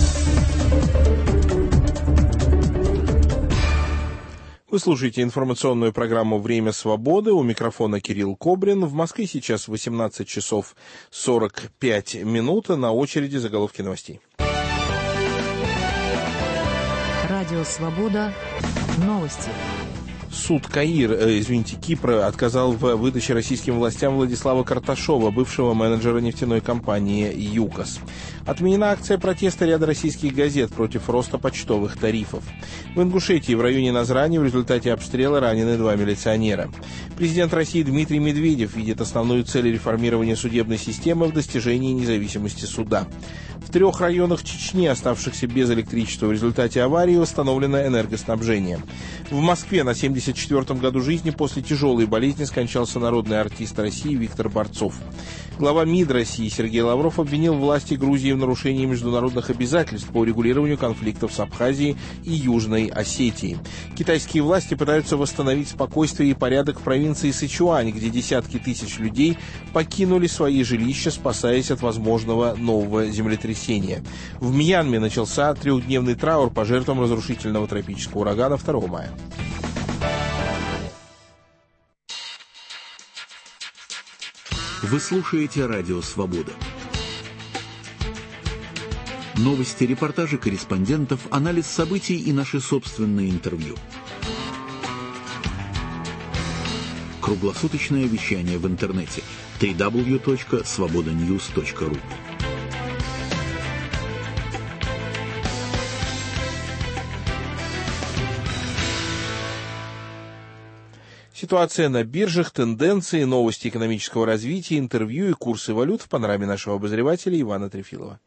Вы слушаете информационную программу «Время свободы». У микрофона Кирилл Кобрин. В Москве сейчас 18 часов 45 минут. На очереди заголовки новостей. Радио «Свобода». Новости. Суд Кипра отказал в выдаче российским властям Владислава Карташова, бывшего менеджера нефтяной компании «ЮКОС». Отменена акция протеста ряда российских газет против роста почтовых тарифов. В Ингушетии в районе Назрани в результате обстрела ранены 2 милиционера. Президент России Дмитрий Медведев видит основную цель реформирования судебной системы в достижении независимости суда. В 3 районах Чечни, оставшихся без электричества в результате аварии, восстановлено энергоснабжение. В Москве на 74-м году жизни после тяжелой болезни скончался народный артист России Виктор Борцов. Глава МИД России Сергей Лавров обвинил власти Грузии в нарушении международных обязательств по урегулированию конфликтов с Абхазией и Южной Осетией. Китайские власти пытаются восстановить спокойствие и порядок в провинции Сычуань, где десятки тысяч людей покинули свои жилища, спасаясь от возможного нового землетрясения. В Мьянме начался 3-дневный траур по жертвам разрушительного тропического урагана 2 мая. Вы слушаете Радио Свобода. Новости, репортажи корреспондентов, анализ событий и наши собственные интервью. Круглосуточное вещание в интернете www.svobodanews.ru. Ситуация на биржах, тенденции, новости экономического развития, интервью и курсы валют в панораме нашего обозревателя Ивана Трефилова.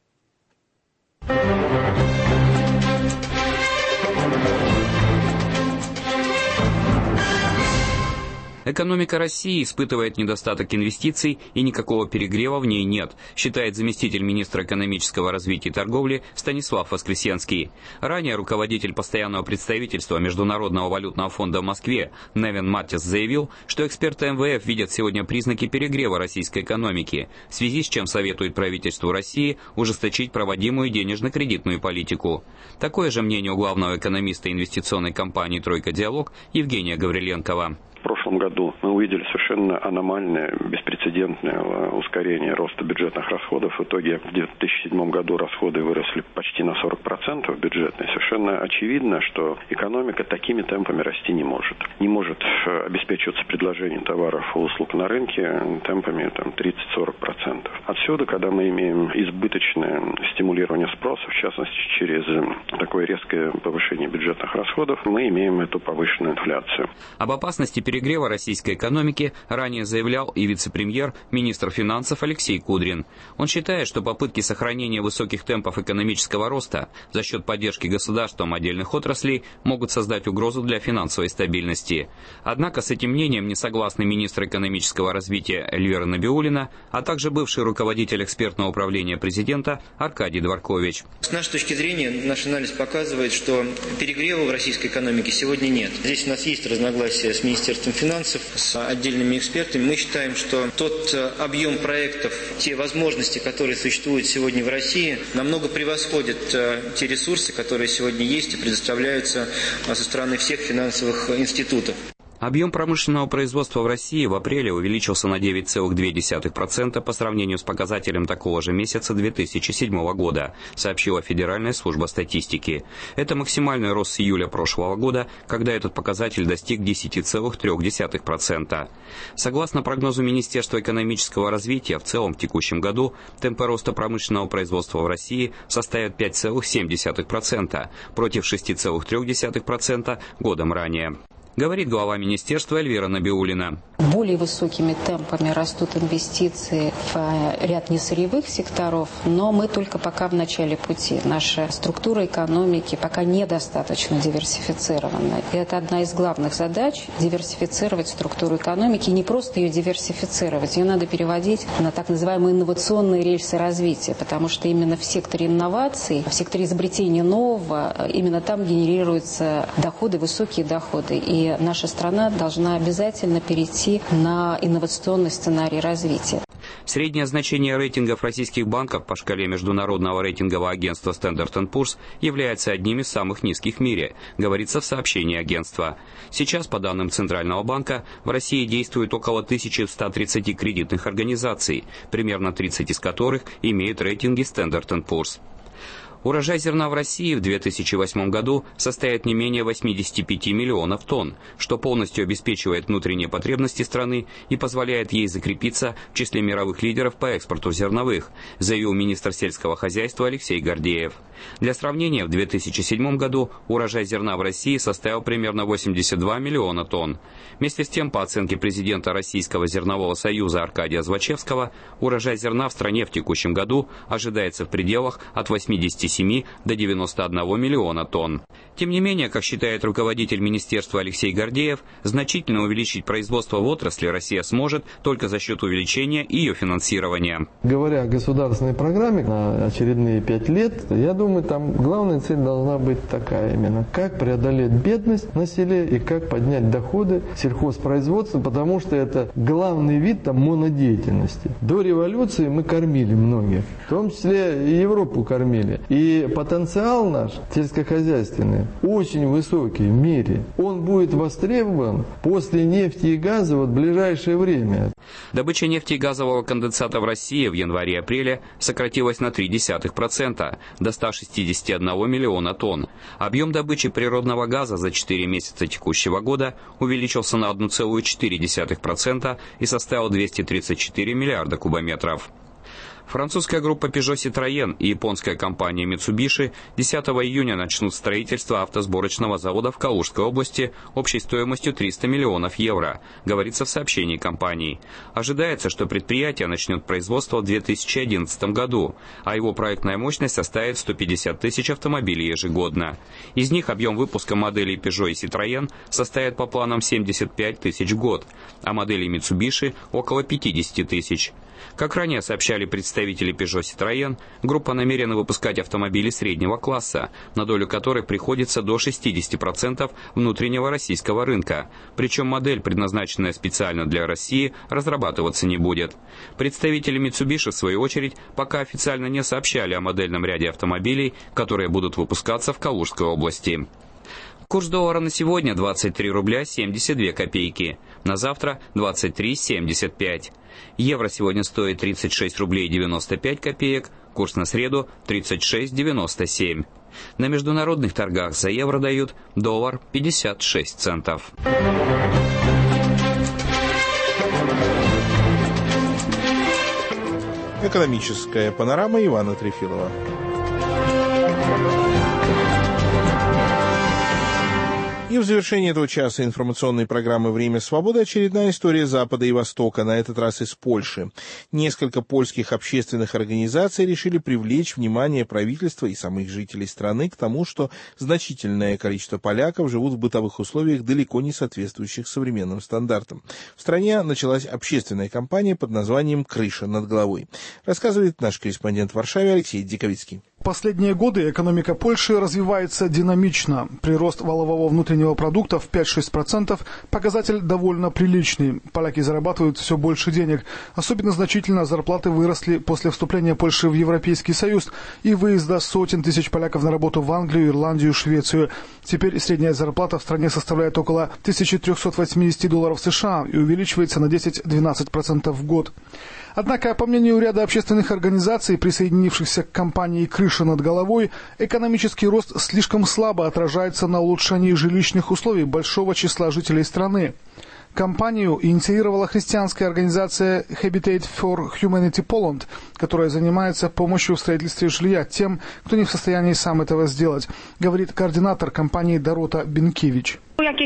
Экономика России испытывает недостаток инвестиций и никакого перегрева в ней нет, считает заместитель министра экономического развития и торговли Станислав Воскресенский. Ранее руководитель постоянного представительства Международного валютного фонда в Москве Невин Маттис заявил, что эксперты МВФ видят сегодня признаки перегрева российской экономики, в связи с чем советует правительству России ужесточить проводимую денежно-кредитную политику. Такое же мнение у главного экономиста инвестиционной компании «Тройка Диалог» Евгения Гавриленкова. В прошлом году мы увидели совершенно аномальное, беспрецедентное ускорение роста бюджетных расходов. В итоге в 2007 году расходы выросли почти на 40% бюджетные. Совершенно очевидно, что экономика такими темпами расти не может. Не может обеспечиваться предложением товаров и услуг на рынке темпами 30-40%. Отсюда, когда мы имеем избыточное стимулирование спроса, в частности через такое резкое повышение бюджетных расходов, мы имеем эту повышенную инфляцию. Об опасности перегрева российской экономики ранее заявлял и вице-премьер, министр финансов Алексей Кудрин. Он считает, что попытки сохранения высоких темпов экономического роста за счет поддержки государством отдельных отраслей могут создать угрозу для финансовой стабильности. Однако с этим мнением не согласны министр экономического развития Эльвира Набиуллина, а также бывший руководитель экспертного управления президента Аркадий Дворкович. С нашей точки зрения, наш анализ показывает, что перегрева в российской экономике сегодня нет. Здесь у нас есть разногласия с Министерством финансов, с отдельными экспертами. Мы считаем, что тот объем проектов, те возможности, которые существуют сегодня в России, намного превосходят те ресурсы, которые сегодня есть и предоставляются со стороны всех финансовых институтов. Объем промышленного производства в России в апреле увеличился на 9,2% по сравнению с показателем такого же месяца 2007 года, сообщила Федеральная служба статистики. Это максимальный рост с июля прошлого года, когда этот показатель достиг 10,3%. Согласно прогнозу Министерства экономического развития, в целом в текущем году темпы роста промышленного производства в России составят 5,7% против 6,3% годом ранее. Говорит глава министерства Эльвира Набиуллина. Более высокими темпами растут инвестиции в ряд несырьевых секторов, но мы только пока в начале пути. Наша структура экономики пока недостаточно диверсифицирована. И это одна из главных задач – диверсифицировать структуру экономики. И не просто ее диверсифицировать, ее надо переводить на так называемые инновационные рельсы развития, потому что именно в секторе инноваций, в секторе изобретения нового, именно там генерируются доходы, высокие доходы. И наша страна должна обязательно перейти на инновационный сценарий развития. Среднее значение рейтингов российских банков по шкале международного рейтингового агентства Standard & Poor's является одним из самых низких в мире, говорится в сообщении агентства. Сейчас, по данным Центрального банка, в России действует около 1130 кредитных организаций, примерно 30 из которых имеют рейтинги Standard & Poor's. Урожай зерна в России в 2008 году составит не менее 85 миллионов тонн, что полностью обеспечивает внутренние потребности страны и позволяет ей закрепиться в числе мировых лидеров по экспорту зерновых, заявил министр сельского хозяйства Алексей Гордеев. Для сравнения, в 2007 году урожай зерна в России составил примерно 82 миллиона тонн. Вместе с тем, по оценке президента Российского зернового союза Аркадия Звачевского, урожай зерна в стране в текущем году ожидается в пределах от 87 до 91 миллиона тонн. Тем не менее, как считает руководитель министерства Алексей Гордеев, значительно увеличить производство в отрасли Россия сможет только за счет увеличения ее финансирования. Говоря о государственной программе на очередные 5 лет, я думаю, там главная цель должна быть такая именно. Как преодолеть бедность на селе и как поднять доходы сельхозпроизводства, потому что это главный вид там монодеятельности. До революции мы кормили многих, в том числе и Европу кормили. И потенциал наш сельскохозяйственный очень высокий в мире. Он будет востребован после нефти и газа в ближайшее время. Добыча нефти и газового конденсата в России в январе-апреле сократилась на 0,3% до 161 миллиона тонн. Объем добычи природного газа за 4 месяца текущего года увеличился на 1,4% и составил 234 миллиарда кубометров. Французская группа Peugeot Citroën и японская компания Mitsubishi 10 июня начнут строительство автосборочного завода в Калужской области общей стоимостью 300 миллионов евро, говорится в сообщении компании. Ожидается, что предприятие начнет производство в 2011 году, а его проектная мощность составит 150 тысяч автомобилей ежегодно. Из них объем выпуска моделей Peugeot и Citroën составит по планам 75 тысяч в год, а моделей Mitsubishi около 50 тысяч. Как ранее сообщали представители Peugeot Citroën, группа намерена выпускать автомобили среднего класса, на долю которой приходится до 60% внутреннего российского рынка. Причем модель, предназначенная специально для России, разрабатываться не будет. Представители Mitsubishi, в свою очередь, пока официально не сообщали о модельном ряде автомобилей, которые будут выпускаться в Калужской области. Курс доллара на сегодня 23 рубля 72 копейки. На завтра 23,75. Евро сегодня стоит 36 рублей 95 копеек. Курс на среду 36,97. На международных торгах за евро дают доллар 56 центов. Экономическая панорама Ивана Трефилова. И в завершении этого часа информационной программы «Время свободы» очередная история Запада и Востока, на этот раз из Польши. Несколько польских общественных организаций решили привлечь внимание правительства и самих жителей страны к тому, что значительное количество поляков живут в бытовых условиях, далеко не соответствующих современным стандартам. В стране началась общественная кампания под названием «Крыша над головой». Рассказывает наш корреспондент в Варшаве Алексей Диковицкий. В последние годы экономика Польши развивается динамично. Прирост валового внутреннего продукта в 5-6%, показатель довольно приличный. Поляки зарабатывают все больше денег. Особенно значительно зарплаты выросли после вступления Польши в Европейский Союз и выезда сотен тысяч поляков на работу в Англию, Ирландию, Швецию. Теперь средняя зарплата в стране составляет около 1380 долларов США и увеличивается на 10-12% в год. Однако, по мнению ряда общественных организаций, присоединившихся к кампании «Крыша над головой», экономический рост слишком слабо отражается на улучшении жилищных условий большого числа жителей страны. Кампанию инициировала христианская организация Habitat for Humanity Poland, которая занимается помощью в строительстве жилья тем, кто не в состоянии сам этого сделать, говорит координатор кампании Дорота Бенкевич.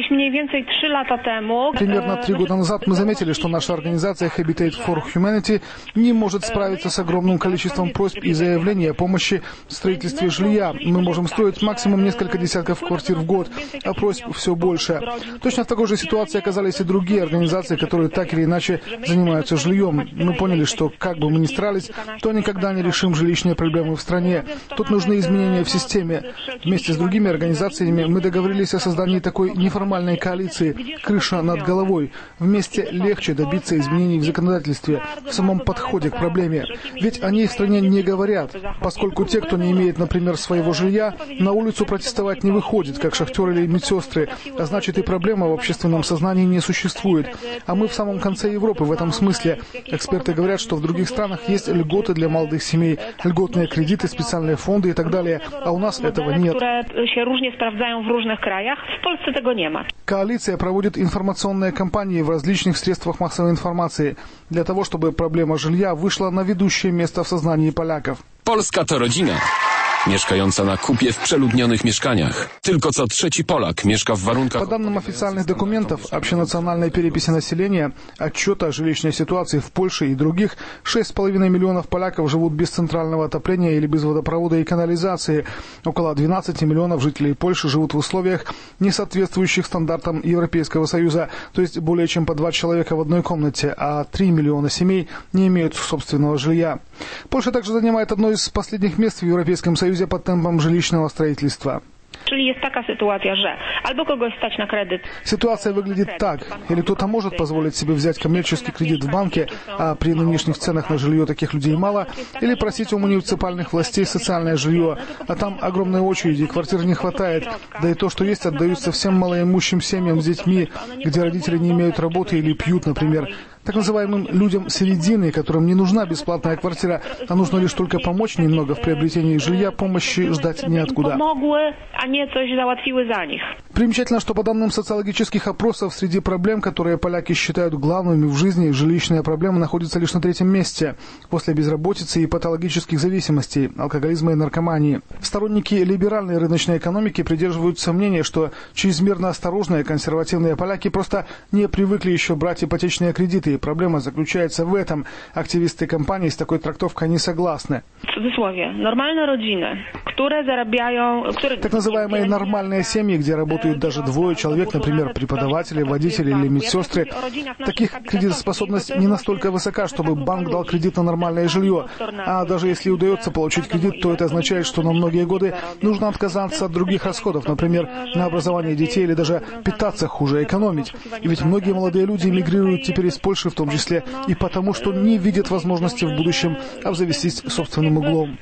Примерно 3 года назад мы заметили, что наша организация Habitat for Humanity не может справиться с огромным количеством просьб и заявлений о помощи в строительстве жилья. Мы можем строить максимум несколько десятков квартир в год, а просьб все больше. Точно в такой же ситуации оказались и другие организации, которые так или иначе занимаются жильем. Мы поняли, что как бы мы ни старались, то никогда не решим жилищные проблемы в стране. Тут нужны изменения в системе. Вместе с другими организациями мы договорились о создании такой неформальной коалиции «Крыша над головой». Вместе легче добиться изменений в законодательстве, в самом подходе к проблеме. Ведь они в стране не говорят, поскольку те, кто не имеет, например, своего жилья, на улицу протестовать не выходят, как шахтеры или медсестры, а значит и проблема в общественном сознании не существует. А мы в самом конце Европы в этом смысле. Эксперты говорят, что в других странах есть льготы льготы для молодых семей, льготные кредиты, специальные фонды и так далее. А у нас этого нет. Коалиция проводит информационные кампании в различных средствах массовой информации для того, чтобы проблема жилья вышла на ведущее место в сознании поляков. Polska to rodzina. Mieszkająca na kupie w przeludnionych mieszkaniach. Tylko co trzeci Polak mieszka w warunkach... По данным официальных документов общенациональной переписи населения, отчета о жилищной ситуации в Польше и других, 6,5 миллионов поляков живут без центрального отопления или без водопровода и канализации. Около 12 миллионов жителей Польши живут в условиях, не соответствующих стандартам Европейского Союза, то есть более чем по 2 человека в одной комнате, а 3 миллиона семей не имеют собственного жилья. Польша также занимает одно из последних мест в Европейском Союзе по темпам жилищного строительства. Ситуация выглядит так. Или кто-то может позволить себе взять коммерческий кредит в банке, а при нынешних ценах на жилье таких людей мало, или просить у муниципальных властей социальное жилье, а там огромные очереди, квартир не хватает, да и то, что есть, отдают совсем малоимущим семьям с детьми, где родители не имеют работы или пьют, например. Так называемым людям середины, которым не нужна бесплатная квартира, а нужно лишь только помочь немного в приобретении жилья, помощи ждать неоткуда. Примечательно, что по данным социологических опросов, среди проблем, которые поляки считают главными в жизни, жилищная проблема находится лишь на 3-м месте, после безработицы и патологических зависимостей, алкоголизма и наркомании. Сторонники либеральной рыночной экономики придерживаются мнения, что чрезмерно осторожные консервативные поляки просто не привыкли еще брать ипотечные кредиты. И проблема заключается в этом. Активисты компании с такой трактовкой не согласны. Так называемые нормальные семьи, где работают даже 2 человек, например, преподаватели, водители или медсестры, таких кредитоспособность не настолько высока, чтобы банк дал кредит на нормальное жилье. А даже если удается получить кредит, то это означает, что на многие годы нужно отказаться от других расходов, например, на образование детей или даже питаться хуже, экономить. И ведь многие молодые люди эмигрируют теперь из Польши, в том числе и потому, что не видят возможности в будущем обзавестись собственным углом.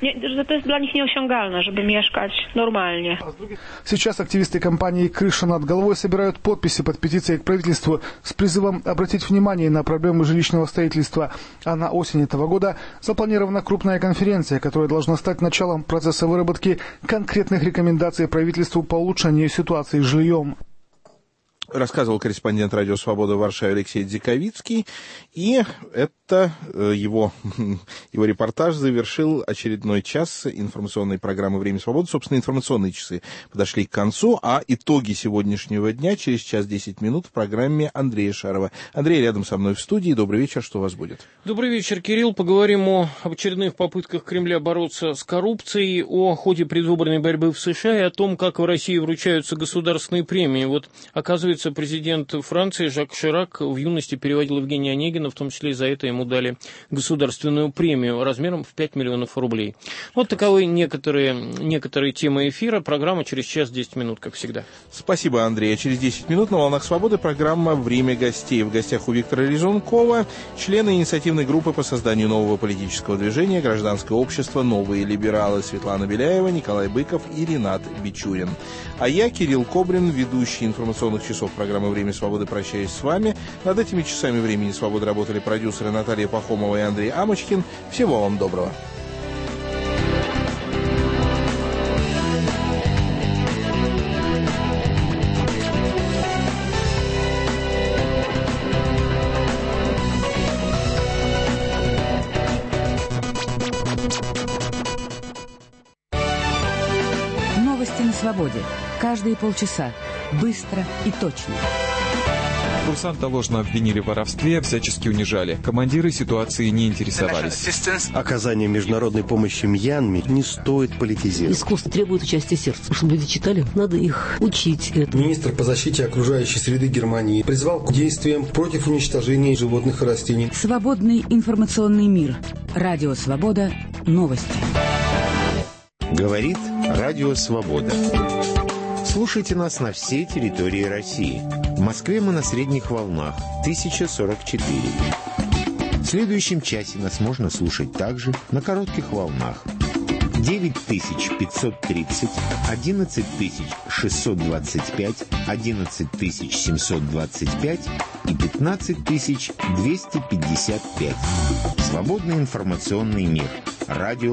Сейчас активисты компании «Крыша над головой» собирают подписи под петицией к правительству с призывом обратить внимание на проблемы жилищного строительства. А на осень этого года запланирована крупная конференция, которая должна стать началом процесса выработки конкретных рекомендаций правительству по улучшению ситуации с жильем. Рассказывал корреспондент «Радио Свобода» в Варшаве Алексей Дзиковицкий. И это его репортаж завершил очередной час информационной программы «Время свободы». Собственно, информационные часы подошли к концу, а итоги сегодняшнего дня через час 10 минут в программе Андрея Шарова. Андрей рядом со мной в студии. Добрый вечер. Что у вас будет? Добрый вечер, Кирилл. Поговорим об очередных попытках Кремля бороться с коррупцией, о ходе предвыборной борьбы в США и о том, как в России вручаются государственные премии. Вот, оказывается, президент Франции Жак Ширак в юности переводил Евгения Онегина, в том числе и за это ему дали государственную премию размером в 5 миллионов рублей. Вот таковы некоторые темы эфира. Программа через час 10 минут, как всегда. Спасибо, Андрей. Через 10 минут на «Волнах Свободы» программа «Время гостей». В гостях у Виктора Резункова, члены инициативной группы по созданию нового политического движения «Гражданское общество. Новые либералы» Светлана Беляева, Николай Быков и Ренат Бичурин. А я, Кирилл Кобрин, ведущий информационных часов программы «Время свободы», прощаюсь с вами. Над этими часами «Времени свободы» работали продюсеры Наталья Пахомова и Андрей Амочкин. Всего вам доброго. Новости на свободе. Каждые полчаса. Быстро и точно. Курсанта ложно обвинили в воровстве, всячески унижали. Командиры ситуации не интересовались. Оказание международной помощи Мьянме не стоит политизировать. Искусство требует участия сердца. Чтобы люди читали, надо их учить этому. Министр по защите окружающей среды Германии призвал к действиям против уничтожения животных и растений. Свободный информационный мир. Радио Свобода. Новости. Говорит Радио Свобода. Слушайте нас на всей территории России. В Москве мы на средних волнах 1044. В следующем часе нас можно слушать также на коротких волнах. 9530, 11625, 11725 и 15255. Свободный информационный мир. Радио